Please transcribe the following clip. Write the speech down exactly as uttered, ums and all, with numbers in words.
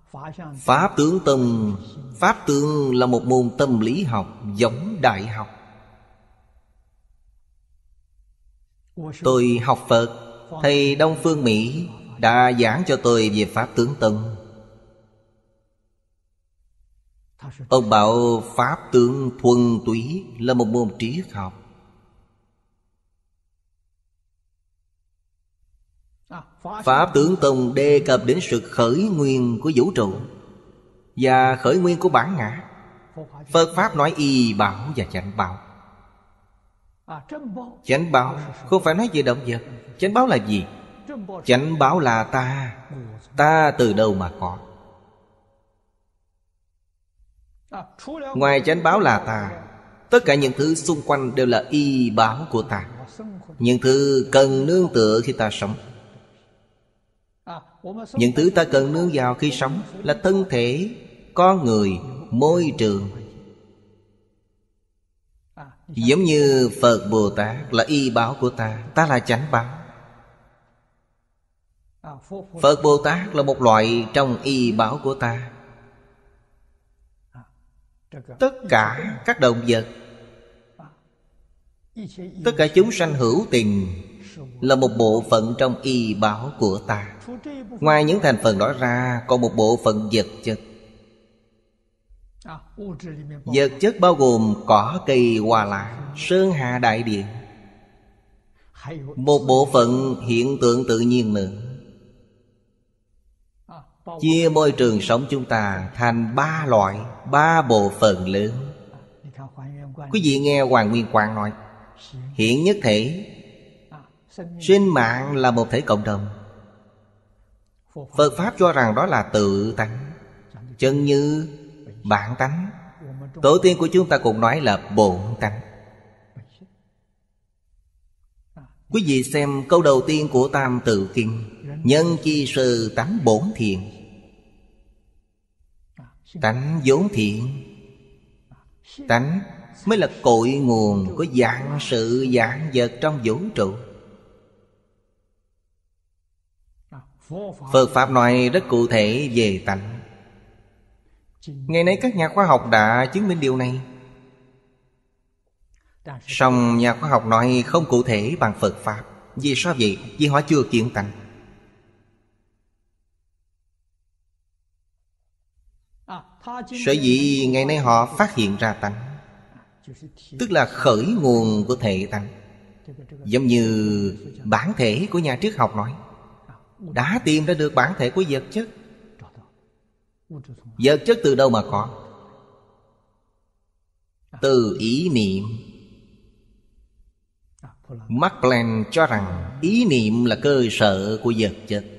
Pháp tướng tâm. Pháp tướng là một môn tâm lý học giống đại học. Tôi học Phật, thầy Đông Phương Mỹ đã giảng cho tôi về Pháp tướng tâm. Ông bảo Pháp tướng thuần túy là một môn triết học. Pháp tướng tông đề cập đến sự khởi nguyên của vũ trụ và khởi nguyên của bản ngã. Phật Pháp nói y bảo và chánh bảo. Chánh bảo không phải nói về động vật. Chánh bảo là gì? Chánh bảo là ta. Ta từ đâu mà có? Ngoài chánh báo là ta, tất cả những thứ xung quanh đều là y báo của ta. Những thứ cần nương tựa khi ta sống. Những thứ ta cần nương vào khi sống là thân thể, con người, môi trường. Giống như Phật Bồ Tát là y báo của ta, ta là chánh báo. Phật Bồ Tát là một loại trong y báo của ta. Tất cả các động vật, tất cả chúng sanh hữu tình là một bộ phận trong y báo của ta. Ngoài những thành phần đó ra, còn một bộ phận vật chất. Vật chất bao gồm cỏ cây hoa lá, sơn hà đại địa. Một bộ phận hiện tượng tự nhiên nữa. Chia môi trường sống chúng ta thành ba loại, ba bộ phận lớn. Quý vị nghe Hoàng Nguyên Quang nói, hiện nhất thể, sinh mạng là một thể cộng đồng. Phật Pháp cho rằng đó là tự tánh, chân như, bản tánh. Tổ tiên của chúng ta cũng nói là bổn tánh. Quý vị xem câu đầu tiên của Tam Tự Kinh: nhân chi sư tánh bổn thiện. Tánh vốn thiện. Tánh mới là cội nguồn của vạn sự vạn vật trong vũ trụ. Phật Pháp nói rất cụ thể về tánh. Ngày nay các nhà khoa học đã chứng minh điều này. Song nhà khoa học nói không cụ thể bằng Phật Pháp. Vì sao vậy? Vì họ chưa kiến tánh. Sở dĩ ngày nay họ phát hiện ra tánh, tức là khởi nguồn của thể tánh. Giống như bản thể của nhà triết học nói, đã tìm ra được bản thể của vật chất. Vật chất từ đâu mà có? Từ ý niệm. Mark Planck cho rằng ý niệm là cơ sở của vật chất.